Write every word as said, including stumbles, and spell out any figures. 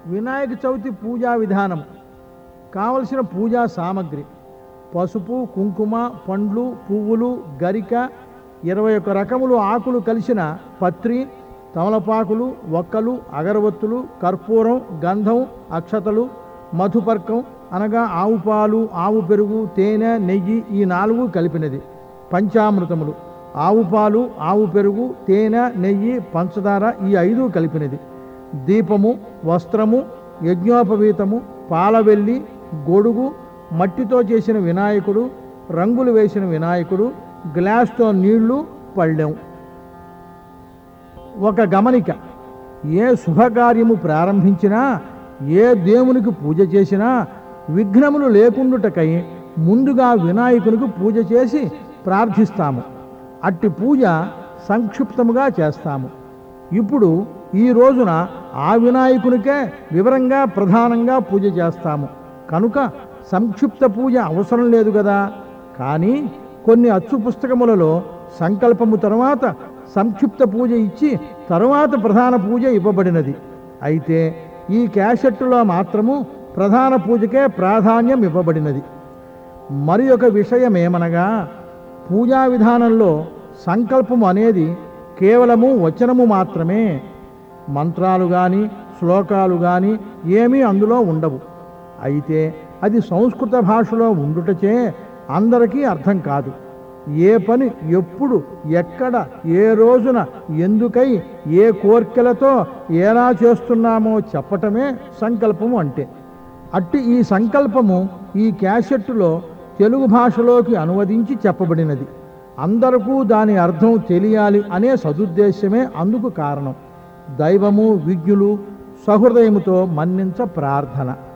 వినాయక చవితి పూజా విధానం. కావలసిన పూజా సామగ్రి: పసుపు, కుంకుమ, పండ్లు, పువ్వులు, గరిక, ఇరవై ఒక్క రకములు ఆకులు కలిసిన పత్రి, తమలపాకులు, ఒక్కలు, అగరవత్తులు, కర్పూరం, గంధం, అక్షతలు, మధుపర్కం అనగా ఆవు పాలు, ఆవు పెరుగు, తేనె, నెయ్యి ఈ నాలుగు కలిపినది. పంచామృతములు: ఆవు పాలు, ఆవు పెరుగు, తేనె, నెయ్యి, పంచదార ఈ ఐదు కలిపినది. దీపము, వస్త్రము, యజ్ఞోపవీతము, పాలవెల్లి, గొడుగు, మట్టితో చేసిన వినాయకుడు, రంగులు వేసిన వినాయకుడు, గ్లాస్తో నీళ్లు, పళ్ళెం. ఒక గమనిక: ఏ శుభకార్యము ప్రారంభించినా, ఏ దేవునికి పూజ చేసినా విఘ్నములు లేకుండుటకై ముందుగా వినాయకునికి పూజ చేసి ప్రార్థిస్తాము. అట్టి పూజ సంక్షిప్తముగా చేస్తాము. ఇప్పుడు ఈ రోజున ఆ వినాయకునికే వివరంగా ప్రధానంగా పూజ చేస్తాము కనుక సంక్షిప్త పూజ అవసరం లేదు కదా. కానీ కొన్ని అచ్చు పుస్తకములలో సంకల్పము తరువాత సంక్షిప్త పూజ ఇచ్చి తరువాత ప్రధాన పూజ ఇవ్వబడినది. అయితే ఈ క్యాసెట్టులో మాత్రము ప్రధాన పూజకే ప్రాధాన్యం ఇవ్వబడినది. మరి ఒక విషయమేమనగా, పూజా విధానంలో సంకల్పము అనేది కేవలము వచనము మాత్రమే. మంత్రాలు కానీ శ్లోకాలు కానీ ఏమీ అందులో ఉండవు. అయితే అది సంస్కృత భాషలో ఉండుటచే అందరికీ అర్థం కాదు. ఏ పని ఎప్పుడు, ఎక్కడ, ఏ రోజున, ఎందుకై, ఏ కోర్కెలతో ఎలా చేస్తున్నామో చెప్పటమే సంకల్పము అంటే. అట్టి ఈ సంకల్పము ఈ క్యాసెట్టులో తెలుగు భాషలోకి అనువదించి చెప్పబడినది. అందరికీ దాని అర్థం తెలియాలి అనే సదుద్దేశమే అందుకు కారణం. దైవము, విజ్ఞులు సహృదయముతో మన్నించ ప్రార్థన.